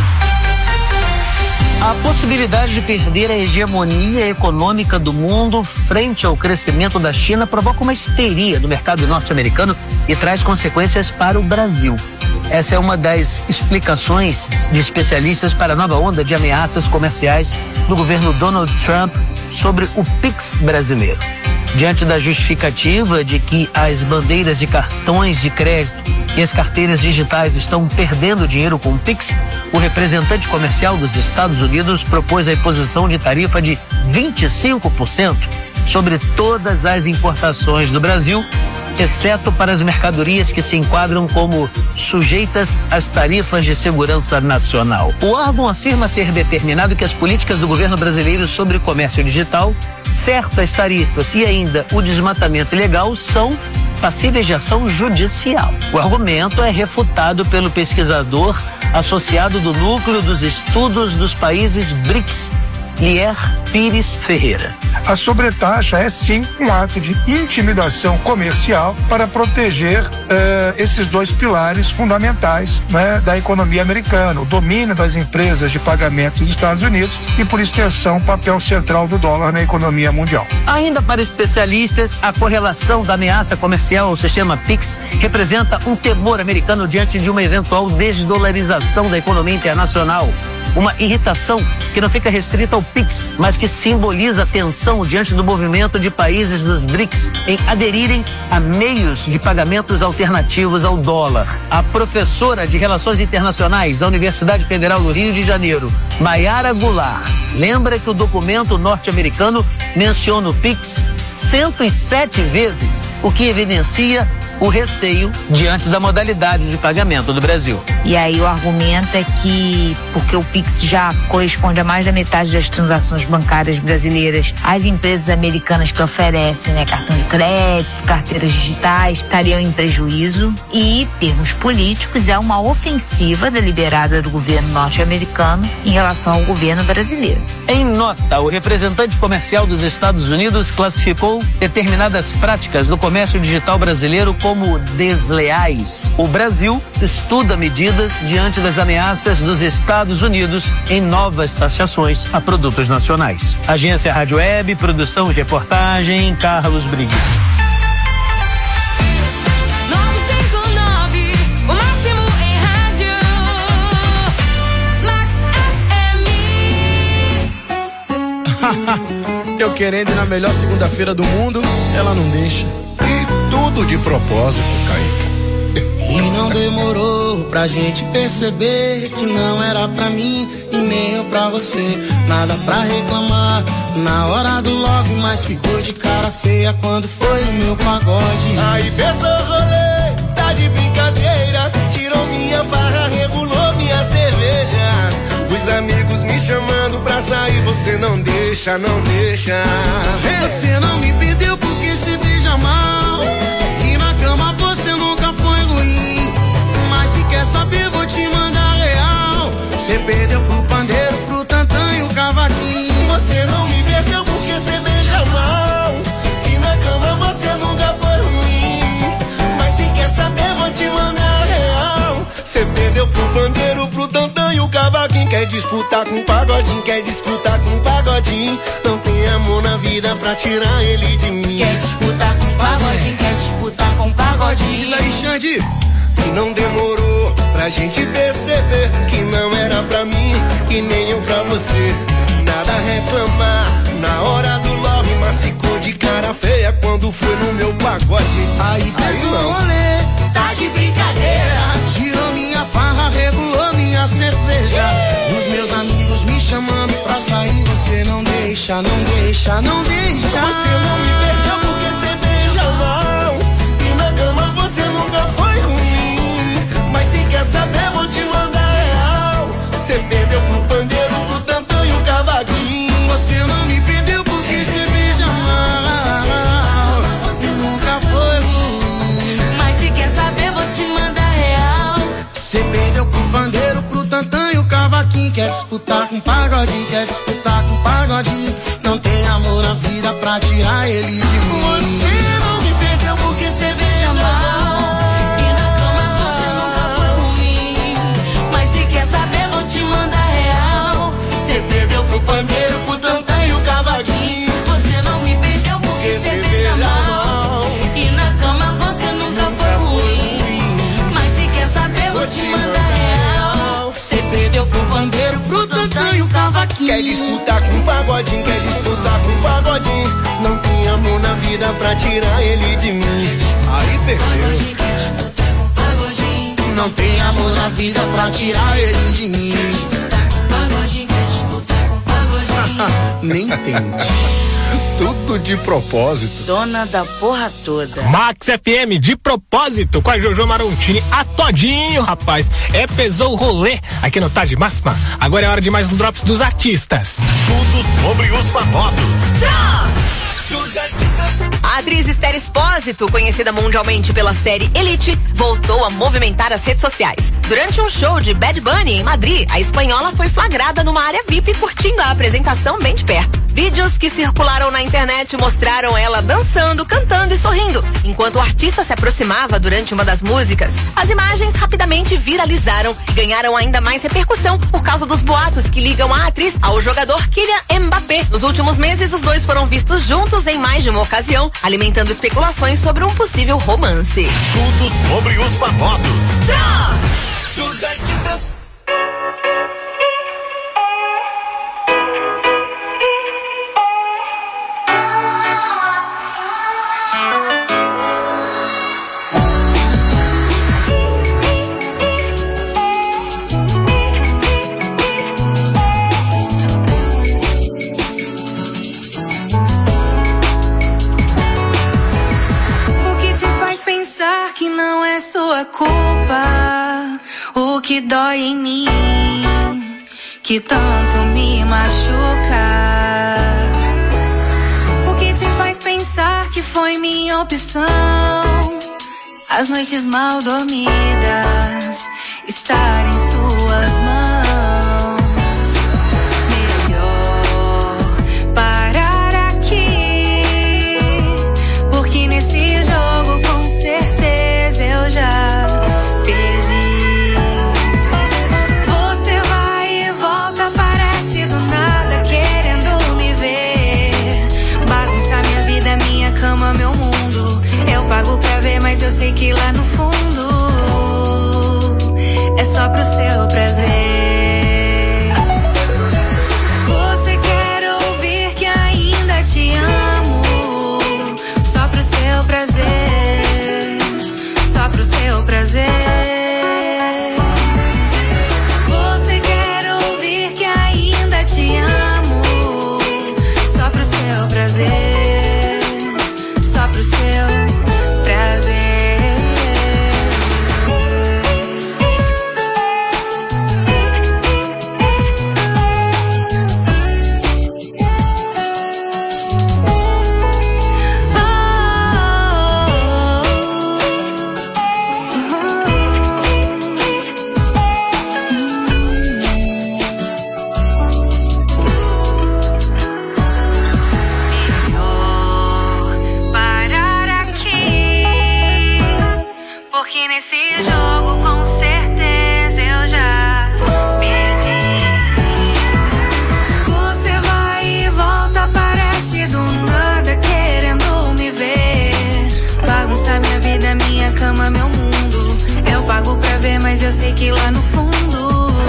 A possibilidade de perder a hegemonia econômica do mundo frente ao crescimento da China provoca uma histeria no mercado norte-americano e traz consequências para o Brasil. Essa é uma das explicações de especialistas para a nova onda de ameaças comerciais do governo Donald Trump sobre o Pix brasileiro. Diante da justificativa de que as bandeiras de cartões de crédito e as carteiras digitais estão perdendo dinheiro com o Pix, o representante comercial dos Estados Unidos propôs a imposição de tarifa de vinte e cinco por cento sobre todas as importações do Brasil, exceto para as mercadorias que se enquadram como sujeitas às tarifas de segurança nacional. O órgão afirma ter determinado que as políticas do governo brasileiro sobre o comércio digital, certas tarifas e ainda o desmatamento ilegal são passíveis de ação judicial. O argumento é refutado pelo pesquisador associado do Núcleo dos Estudos dos Países BRICS, Lier Pires Ferreira. A sobretaxa é sim um ato de intimidação comercial para proteger eh, esses dois pilares fundamentais, né, da economia americana, o domínio das empresas de pagamento dos Estados Unidos e, por extensão, o papel central do dólar na economia mundial. Ainda para especialistas, a correlação da ameaça comercial ao sistema Pix representa um temor americano diante de uma eventual desdolarização da economia internacional. Uma irritação que não fica restrita ao Pix, mas que simboliza a tensão diante do movimento de países dos BRICS em aderirem a meios de pagamentos alternativos ao dólar. A professora de Relações Internacionais da Universidade Federal do Rio de Janeiro, Mayara Goulart, lembra que o documento norte-americano menciona o Pix cento e sete vezes, o que evidencia o receio diante da modalidade de pagamento do Brasil. E aí o argumento é que, porque o Pix já corresponde a mais da metade das transações bancárias brasileiras, as empresas americanas que oferecem, né, cartão de crédito, carteiras digitais, estariam em prejuízo e, em termos políticos, é uma ofensiva deliberada do governo norte-americano em relação ao governo brasileiro. Em nota, o representante comercial dos Estados Unidos classificou determinadas práticas do comércio digital brasileiro como desleais. O Brasil estuda medidas diante das ameaças dos Estados Unidos em novas taxações a produtos nacionais. Agência Rádio Web, produção e reportagem, Carlos Briggs. Eu querendo ir na melhor segunda-feira do mundo, ela não deixa. E tudo de propósito, Kaique. E não demorou pra gente perceber que não era pra mim e nem eu pra você. Nada pra reclamar na hora do love, mas ficou de cara feia quando foi o meu pagode. Aí pensou rolê, tá de brincadeira, tirou minha farra, regulou minha cerveja. Os amigos me chamando pra sair, você não deixa, não deixa. Você não me pediu porque se beija mal, e na cama você nunca foi ruim. Mas se quer saber, vou te mandar real. Você perdeu pro pandeiro, pro tantã e o cavaquinho. Você não me perdeu porque você beija mal, e na cama você nunca foi ruim. Mas se quer saber, vou te mandar real. Você perdeu pro pandeiro, pro tantã e o cavaquinho. Quer disputar com o pagodinho, quer disputar com o pagodinho. Não tem amor na vida pra tirar ele de mim. Quer disputar com o pagodinho, quer disputar com o pagodinho. Diz aí, Xande. E não demorou pra gente perceber que não era pra mim e nem eu pra você. Nada a reclamar na hora do love, mas ficou de cara feia quando foi no meu pagode. Aí pesou o rolê, tá de brincadeira, tirou minha farra, regulou minha cerveja. Os meus amigos me chamando pra sair, você não deixa, não deixa, não deixa. Você não me perdeu porque você beija mal, e na cama você nunca foi ruim. Mas se quer saber, vou te mandar real. Você perdeu pro pandeiro, pro tantã e o cavaquinho. Você não me perdeu porque você beija mal, você nunca foi ruim. Mas se quer saber, vou te mandar real. Você perdeu pro pandeiro, pro tantã e o cavaquinho. Quer disputar com pagodinho, quer disputar com pagodinho. Não tem amor na vida pra tirar ele de mim. Você não me perdeu porque você beija mal, e na cama você nunca foi ruim. Mas se quer saber, vou te mandar real. Você perdeu pro pandeiro, pro tantã e o cavaquinho. Você não me perdeu porque você beija mal, e na cama você nunca foi ruim. Mas se quer saber, vou te mandar real. Você perdeu pro pandeiro, pro tantã e o cavaquinho. Quer disputar com o pagodinho, quer disputar com o pagodinho. Não tem amor na vida pra tirar ele de mim. Aí perdeu. Não tem amor na vida pra tirar ele de mim. Nem tente. Tudo de propósito. Dona da porra toda. Max F M, de propósito, com a Jojo Marontini a todinho, rapaz. É, pesou o rolê aqui no Tarde Máxima. Agora é hora de mais um Drops dos artistas. Tudo sobre os famosos. A atriz Esther Expósito, conhecida mundialmente pela série Elite, voltou a movimentar as redes sociais. Durante um show de Bad Bunny em Madrid, a espanhola foi flagrada numa área V I P curtindo a apresentação bem de perto. Vídeos que circularam na internet mostraram ela dançando, cantando e sorrindo, enquanto o artista se aproximava durante uma das músicas. As imagens rapidamente viralizaram e ganharam ainda mais repercussão por causa dos boatos que ligam a atriz ao jogador Kylian Mbappé. Nos últimos meses, os dois foram vistos juntos em mais de uma ocasião, alimentando especulações sobre um possível romance. Tudo sobre os famosos. Dos artistas. Que não é sua culpa, o que dói em mim, que tanto me machuca. O que te faz pensar que foi minha opção? As noites mal dormidas, estar em suas mãos. Melhor parar aqui, porque nesse jogo com certeza eu já perdi. Você vai e volta, parece do nada, querendo me ver. Bagunça minha vida, minha cama, meu mundo. Eu pago pra ver, mas eu sei que lá no fundo é só pro seu prazer. Você quer ouvir que ainda te amo, só pro seu prazer, só pro seu prazer. Você quer ouvir que ainda te amo, só pro seu prazer, só pro seu prazer. Parar aqui, porque nesse jogo com certeza eu já perdi. Você vai e volta, parece do nada, querendo me ver. Bagunça minha vida, minha cama, meu mundo. Eu pago pra ver, mas eu sei que lá no fundo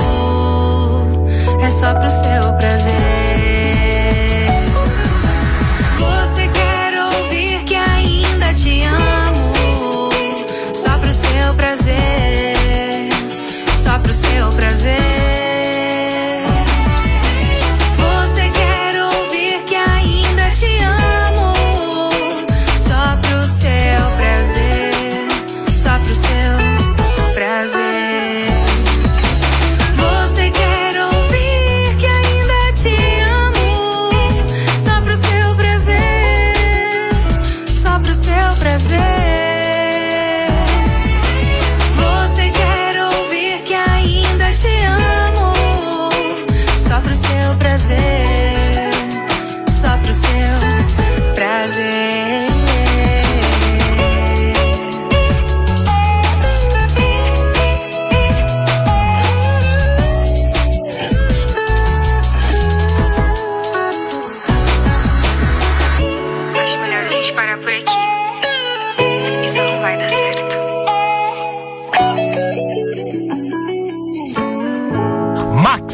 é só pro seu prazer. Você quer ouvir que ainda te amo, só pro seu prazer, só pro seu prazer. Você quer ouvir que ainda te amo, só pro seu prazer, só pro seu prazer. Você quer ouvir que ainda te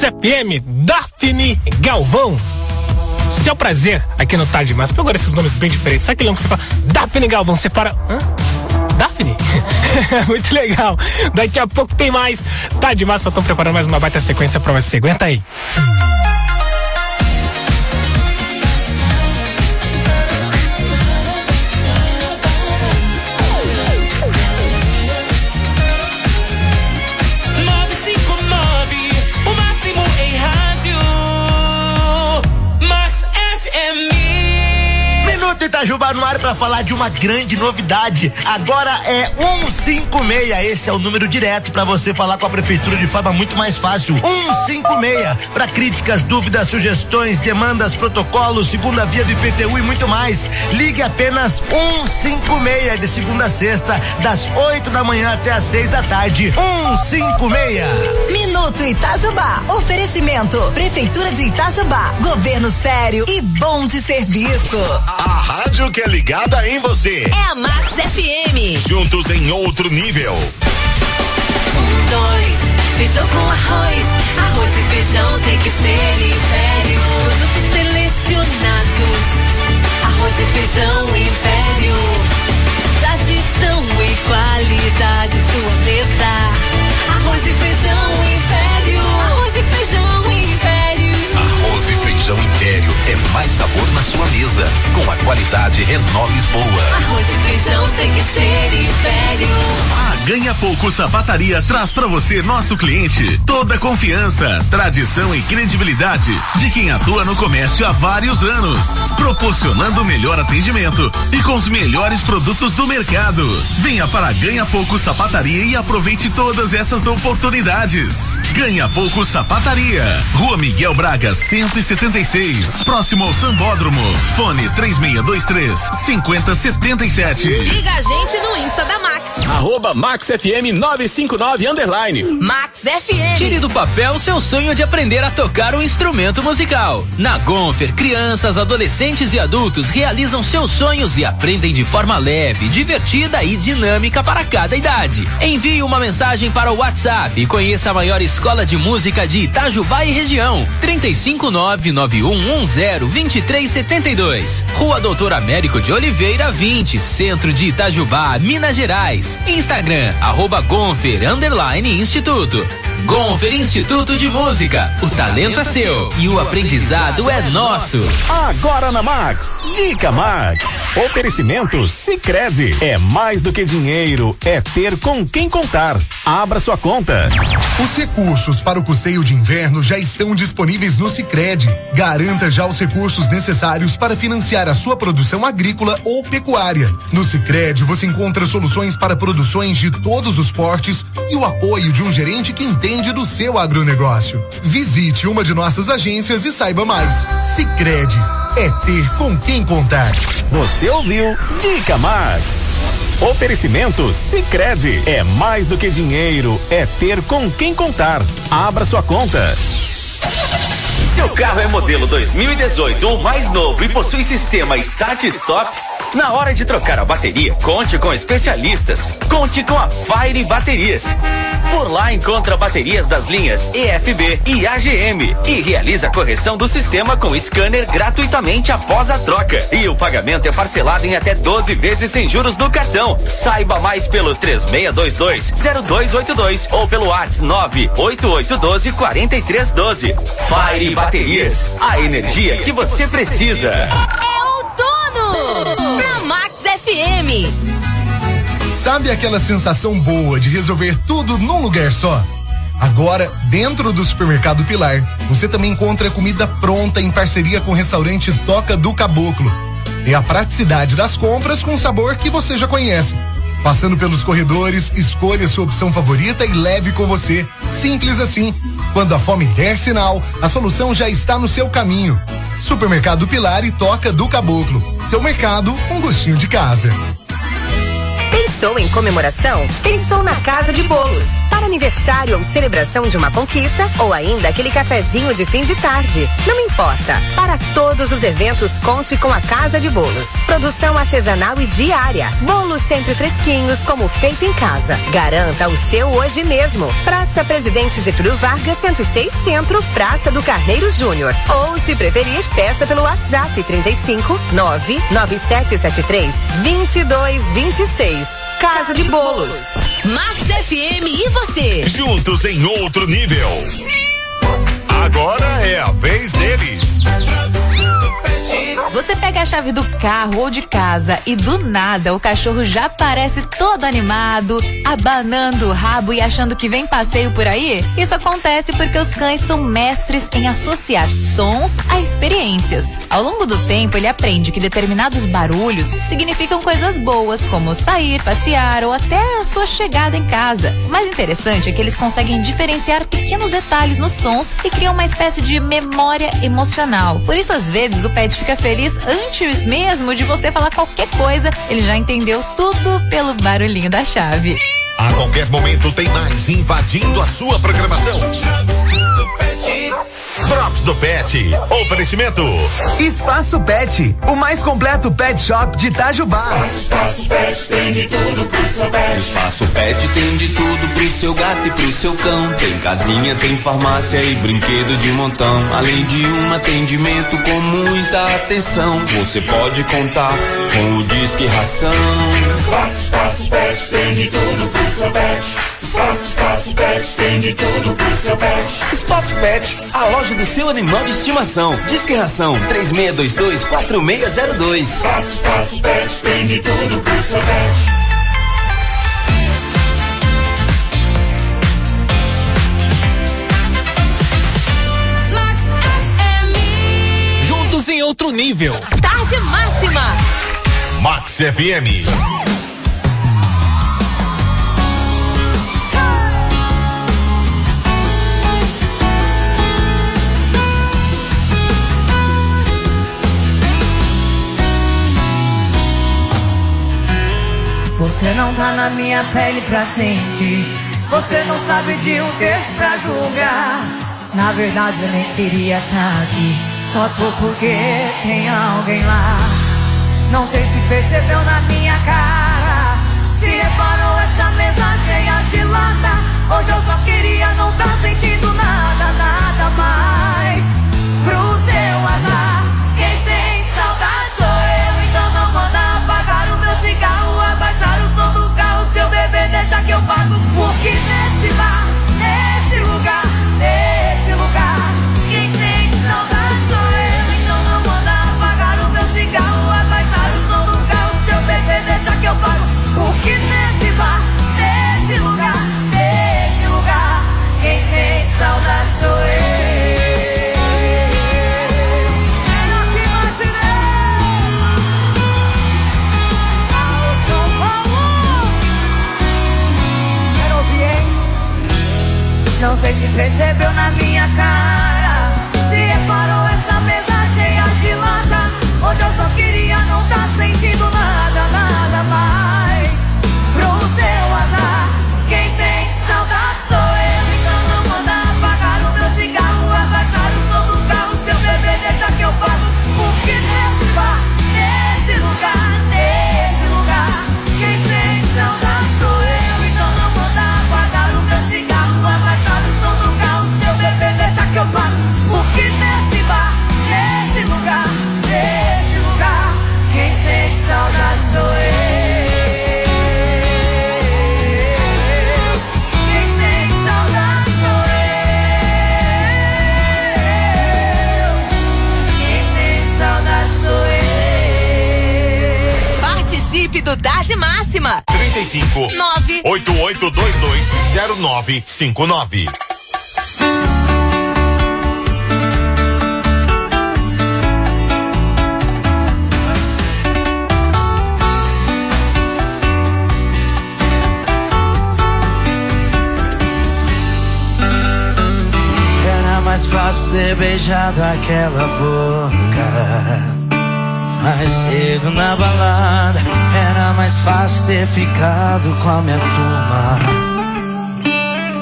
Max F M, Daphne Galvão. Seu prazer aqui no Tarde Demais. Pegou esses nomes bem diferentes. Sabe aquele nome que você fala? Daphne Galvão, você para. Hã? Daphne? Muito legal. Daqui a pouco tem mais. Tarde Demais, só estão preparando mais uma baita sequência pra você. Aguenta aí. Itajubá no ar para falar de uma grande novidade. Agora é cento e cinquenta e seis. Esse é o número direto para você falar com a prefeitura de forma muito mais fácil. cento e cinquenta e seis para críticas, dúvidas, sugestões, demandas, protocolos, segunda via do I P T U e muito mais. Ligue apenas cento e cinquenta e seis de segunda a sexta, das oito da manhã até as seis da tarde. cento e cinquenta e seis. Minuto Itajubá. Oferecimento Prefeitura de Itajubá. Governo sério e bom de serviço. A rádio que é ligada em você. É a Max F M. Juntos em outro nível. Um, dois, feijão com arroz. Arroz e feijão tem que ser Império. Produtos selecionados. Arroz e feijão Império. Tradição e qualidade, sua mesa. Arroz e feijão Império. Arroz e feijão Império. Arroz e feijão Império é mais sabor na sua mesa, com a qualidade Renault Lisboa. Arroz e feijão tem que ser Império. A Ganha Pouco Sapataria traz pra você, nosso cliente, toda a confiança, tradição e credibilidade de quem atua no comércio há vários anos, proporcionando o melhor atendimento e com os melhores produtos do mercado. Venha para a Ganha Pouco Sapataria e aproveite todas essas oportunidades. Ganha Pouco Sapataria, Rua Miguel Braga, cento e setenta e seis, próximo ao Sambódromo. Fone três seis dois três, cinco zero sete sete. Siga a gente no Insta da Max. Arroba Max F M nove cinco nove underline. Max F M. Tire do papel seu sonho de aprender a tocar um instrumento musical. Na Gonfer, crianças, adolescentes e adultos realizam seus sonhos e aprendem de forma leve, divertida e dinâmica para cada idade. Envie uma mensagem para o WhatsApp e conheça a maior escola de música de Itajubá e região. trinta e cinco nove nove um um zero vinte e três setenta e dois. Rua Doutor Américo de Oliveira vinte, Centro de Itajubá, Minas Gerais. Instagram, arroba Gonfer, underline Instituto. Gonfer Instituto de Música. O talento é seu e o aprendizado é nosso. Agora na Max, Dica Max. Oferecimento Sicredi. É mais do que dinheiro, é ter com quem contar. Abra sua conta. Os recursos para o custeio de inverno já estão disponíveis no Sicredi. Garanta já os recursos necessários para financiar a sua produção agrícola ou pecuária. No Sicredi você encontra soluções para produções de todos os portes e o apoio de um gerente que entende do seu agronegócio. Visite uma de nossas agências e saiba mais. Sicredi, é ter com quem contar. Você ouviu Dica Max. Oferecimento Sicredi. É mais do que dinheiro, é ter com quem contar. Abra sua conta. Seu carro é modelo dois mil e dezoito ou mais novo e possui sistema Start Stop? Na hora de trocar a bateria, conte com especialistas. Conte com a Fire Baterias. Por lá encontra baterias das linhas E F B e A G M e realiza a correção do sistema com scanner gratuitamente após a troca. E o pagamento é parcelado em até doze vezes sem juros no cartão. Saiba mais pelo três seis dois dois, zero dois oito dois ou pelo WhatsApp nove oito oito um dois, quatro três um dois. Fire Baterias, a energia que você precisa. É outono! Na Max F M. Sabe aquela sensação boa de resolver tudo num lugar só? Agora, dentro do Supermercado Pilar, você também encontra comida pronta em parceria com o restaurante Toca do Caboclo. É a praticidade das compras com o sabor que você já conhece. Passando pelos corredores, escolha sua opção favorita e leve com você. Simples assim. Quando a fome der sinal, a solução já está no seu caminho. Supermercado Pilar e Toca do Caboclo. Seu mercado, um gostinho de casa. Pensou em comemoração? Pensou na Casa de Bolos. qualquer aniversário ou celebração de uma conquista ou ainda aquele cafezinho de fim de tarde. Não importa. Para todos os eventos, conte com a Casa de Bolos. Produção artesanal e diária. Bolos sempre fresquinhos, como feito em casa. Garanta o seu hoje mesmo. Praça Presidente Getúlio Vargas, cento e seis Centro, Praça do Carneiro Júnior. Ou, se preferir, peça pelo WhatsApp trinta e cinco, nove nove sete sete três, vinte e dois vinte e seis. Casa de Bolos. Max F M e você? Juntos em outro nível. Agora é a vez deles. Você pega a chave do carro ou de casa e do nada o cachorro já parece todo animado, abanando o rabo e achando que vem passeio por aí? Isso acontece porque os cães são mestres em associar sons a experiências. Ao longo do tempo, ele aprende que determinados barulhos significam coisas boas, como sair, passear ou até a sua chegada em casa. O mais interessante é que eles conseguem diferenciar pequenos detalhes nos sons e criam uma espécie de memória emocional. Por isso, às vezes, o pet fica feliz antes mesmo de você falar qualquer coisa, ele já entendeu tudo pelo barulhinho da chave. A qualquer momento tem mais invadindo a sua programação. Drops do Pet. Oferecimento Espaço Pet, o mais completo pet shop de Itajubá. Espaço Pet tem de tudo pro seu pet. Espaço Pet tem de tudo pro seu gato e pro seu cão. Tem casinha, tem farmácia e brinquedo de montão. Além de um atendimento com muita atenção. Você pode contar com o Disque Ração. Espaço, Espaço Pet tem de tudo pro seu pet. Espaço, Espaço Pet tem de tudo pro seu pet. Espaço Pet, a loja do seu animal de estimação. Disque Ração três seis dois dois, quatro seis zero dois. Espaço, Espaço Pet tem de tudo pro seu pet. Juntos em outro nível. Tarde máxima. Max F M. Você não tá na minha pele pra sentir. Você não sabe de um texto pra julgar. Na verdade eu nem queria tá aqui. Só tô porque tem alguém lá. Não sei se percebeu na minha cara. Se reparou essa mesa cheia de lata. Hoje eu só queria não tá sentindo nada, nada mais. Pro seu azar, quem sente saudade sou eu. Então não manda apagar o meu cigarro, abaixar o som do carro. Seu bebê deixa que eu pago. Porque nesse bar, nesse lugar, nesse lugar, quem sente saudade sou eu. Então não manda apagar o meu cigarro, abaixar o som do carro. Seu bebê deixa que eu pago. Porque nesse bar, nesse lugar, nesse lugar, quem sente saudade sou eu. Não sei se percebeu na minha cara. Se reparou essa mesa cheia de lata. Hoje eu só queria não tá sentindo nada, nada mais. Pro seu azar, quem sente saudade sou eu. Então não manda apagar o meu cigarro, abaixar o som do carro. Seu bebê deixa que eu pago. Porque nesse bar, nesse lugar, nesse lugar, quem sente saudade sou eu. Então não manda apagar o meu cigarro, abaixar o som do carro. Seu bebê deixa que eu pago. Porque nesse bar, nesse lugar, nesse lugar, quem sente saudade sou eu. Quem sente saudade sou eu. Quem sente saudade sou eu. Participe do Tarde Máxima. trinta e cinco, nove oito oito dois dois, zero nove cinco nove. Era mais fácil ter beijado aquela boca mais cedo na balada. Era mais fácil ter ficado com a minha turma.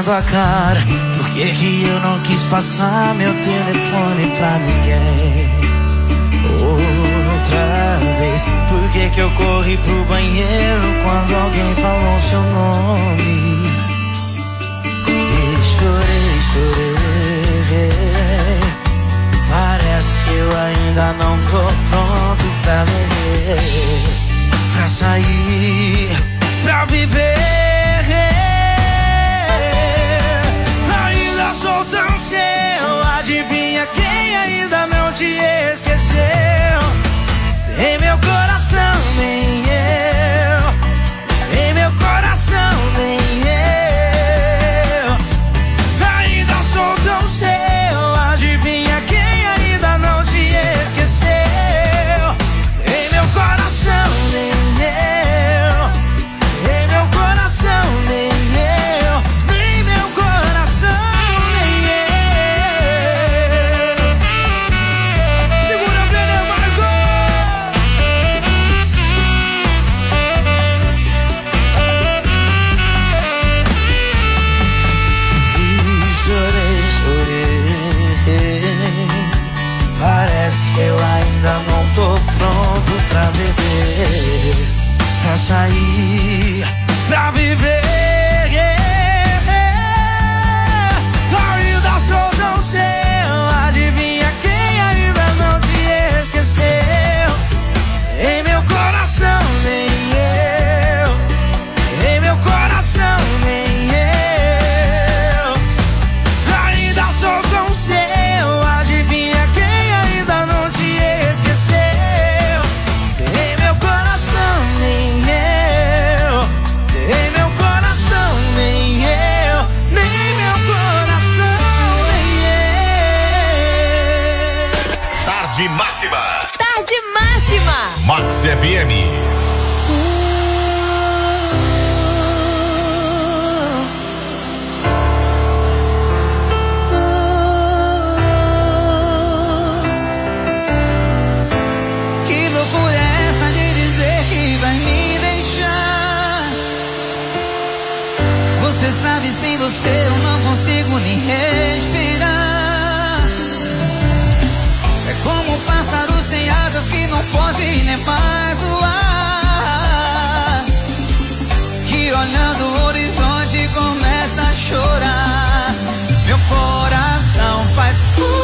enchendo a cara. Por que que eu não quis passar meu telefone pra ninguém? Outra vez, por que que eu corri pro banheiro quando alguém falou seu nome? E chorei, chorei. Parece que eu ainda não tô pronto pra viver, pra sair, pra viver. Ainda sou tão seu, adivinha quem ainda não te esqueceu? Em meu coração nem eu, em meu coração nem eu. Ainda sou tão seu, adivinha quem ainda não te esqueceu? Em meu coração nem eu, em meu coração nem eu, nem meu coração nem eu. Segura a pena, Marco. Chorei, chorei. Parece que eu ainda não tô pronto pra beber, pra sair, pra viver. Ainda sou tão seu, adivinha quem ainda não te esqueceu? Em meu coração nem eu, em meu coração nem eu. Ainda sou tão seu, adivinha quem ainda não te esqueceu? Em meu coração nem eu, em meu coração nem eu, nem meu coração nem eu. Tarde máxima. Tarde máxima. Max F M. Que loucura é essa de dizer que vai me deixar? Você sabe, sem você eu não consigo nem respirar. É como um pássaro sem asas que não pode nem mais voar, que olhando o horizonte começa a chorar. Meu coração faz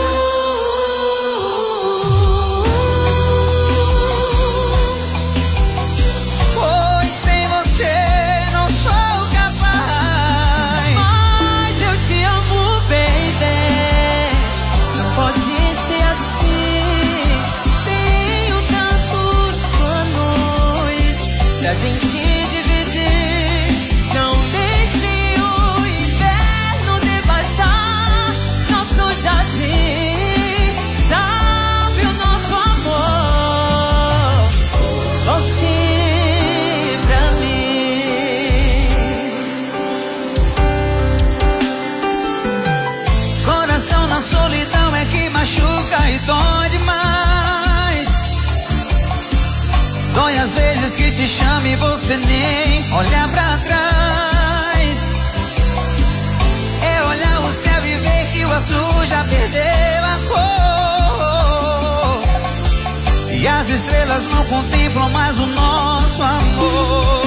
pois sem você não sou capaz. Mas eu te amo, baby. Não pode ser assim. Tenho tantos planos pra gente dividir. Não deixe o inverno devastar nosso jardim. Sabe o nosso amor? Volte pra mim. Coração na solidão é que machuca e dói demais. Dói às vezes que te chama e você nem olha pra trás. É olhar o céu e ver que o azul já perdeu a cor, e as estrelas não contemplam mais o nosso amor.